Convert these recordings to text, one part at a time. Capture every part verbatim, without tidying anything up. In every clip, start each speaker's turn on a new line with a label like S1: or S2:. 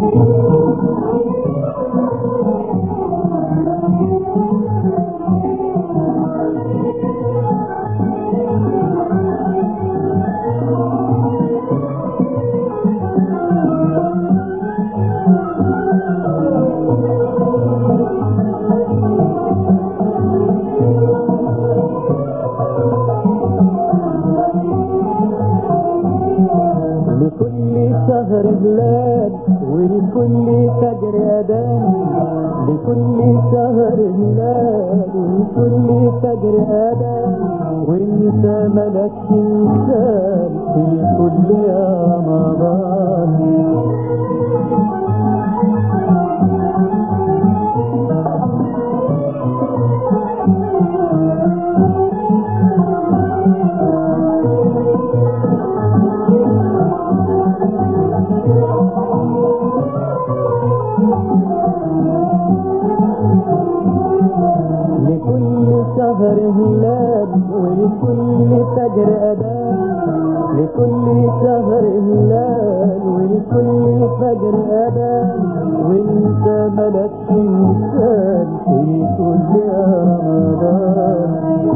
S1: شهر بلاد ولكل فجر أذان، لكل شهر هلال ولكل فجر أذان، وانت ملك إنسان في كل رمضان. لكل شهر هلال ولكل فجر أذان، لكل شهر هلال ولكل فجر أذان، وانت ملك إنسان في كل رمضان.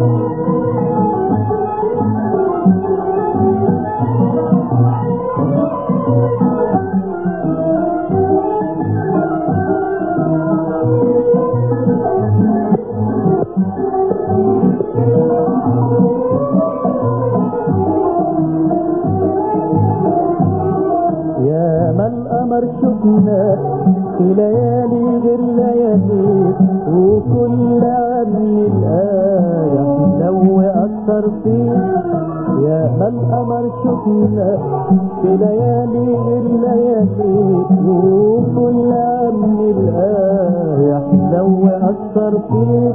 S1: يا من القمر شفنا في ليالي غير لياليك، وكل عام الآية لو أثر فيك. يا من القمر شفنا في ليالي غير لياليك، وكل عام الآية لو أثر فيك.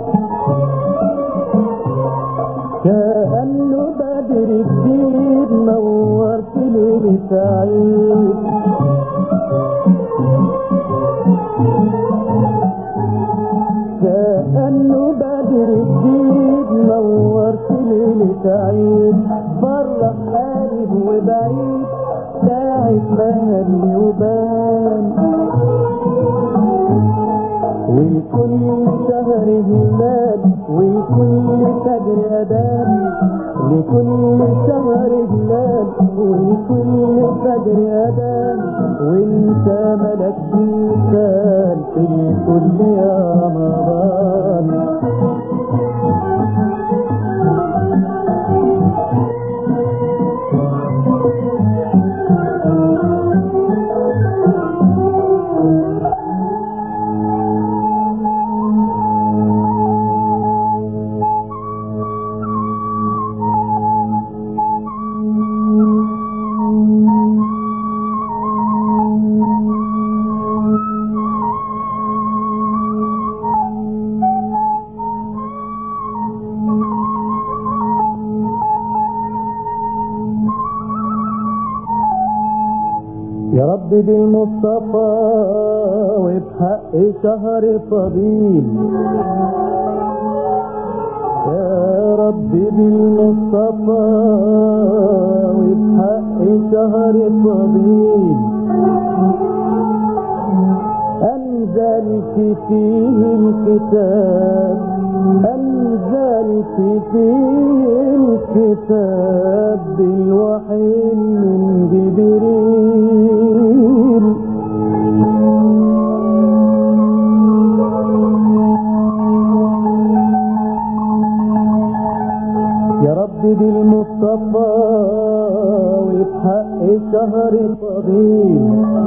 S1: كأنه بدر جديد نورت ليل سعيد، كأنه بدر جديد نورت ليل سعيد. فرح قريب وبعيد ساعة مهلي وبان، ولكل شهر هلال ولكل فجر أذان، لكل شهر هلال ولكل فجر أذان، وانت ملك إنسان في كل رمضان. يا رب بالمصطفى وبحق شهر فضيل، يا رب بالمصطفى وبحق شهر فضيل، أنزلت فيه الكتاب أنزلت فيه الكتاب بالوحي من جبريل. يا رب بالمصطفى وبحق شهر فضيل،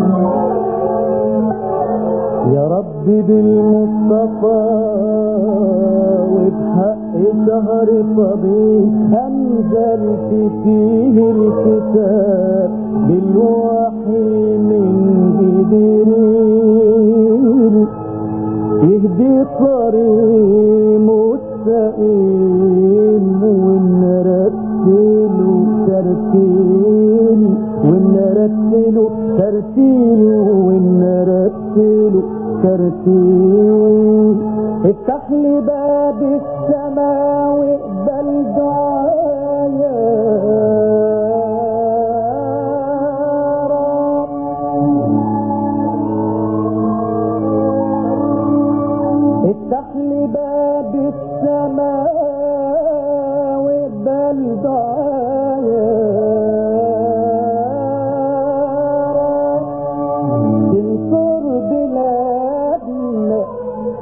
S1: يا رب بالمصطفى وبحق شهر فضيل، أنزلت فيه الكتاب بالوحي من جبريل. يهدي طريق مستقيم ونرتله ترتيل ونرتله ترتيل ونرتله ترتيل. افتح لي باب السماء واقبل دعايا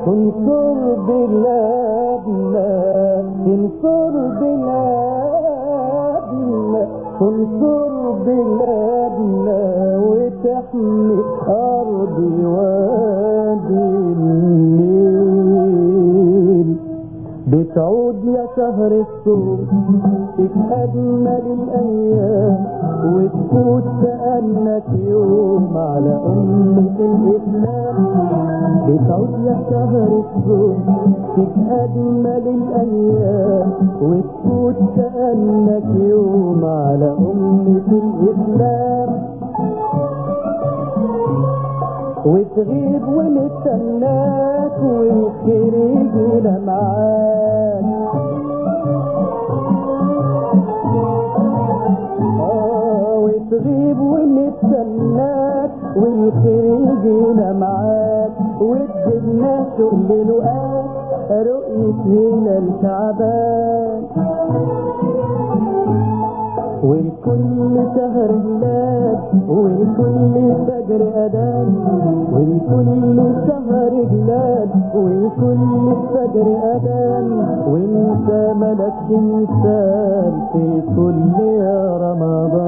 S1: تنصر بلادنا تنصر بلادنا تنصر بلادنا وتحمي أرضي وادي النيل. بتعود يا شهر الصوم في أجمل الأيام وتفوت كأنك يوم على أمة الإسلام. بتعود يا شهر الصوم في أجمل الأيام وتفوت كأنك يوم على أمة الإسلام. وتغيب ونستناك والخير يجينا معاك. اه وتغيب ونستناك والخير يجينا معاك. وتجيبنا شغل لقاك رؤية هلال شعبان. والكل شهر هلال والكل فجر أذان. والكل شهر هلال والكل فجر أذان. وانت ملك انسان في كل يا رمضان.